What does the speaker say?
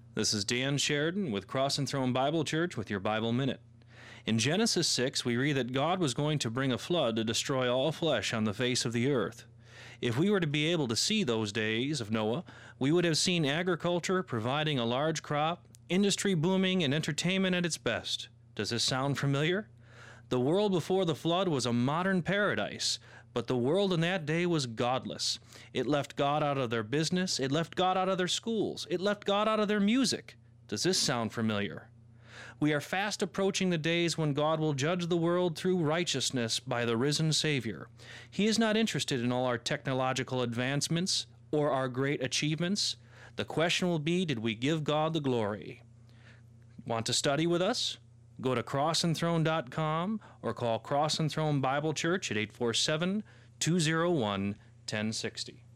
This is Dan Sheridan with Cross and Throne Bible Church with your Bible Minute. In Genesis 6, we read that God was going to bring a flood to destroy all flesh on the face of the earth. If we were to be able to see those days of Noah, we would have seen agriculture providing a large crop, industry booming, and entertainment at its best. Does this sound familiar? The world before the flood was a modern paradise, but the world in that day was godless. It left God out of their business. It left God out of their schools. It left God out of their music. Does this sound familiar? We are fast approaching the days when God will judge the world through righteousness by the risen Savior. He is not interested in all our technological advancements or our great achievements. The question will be, did we give God the glory? Want to study with us? Go to crossandthrone.com or call Cross and Throne Bible Church at 847-201-1060.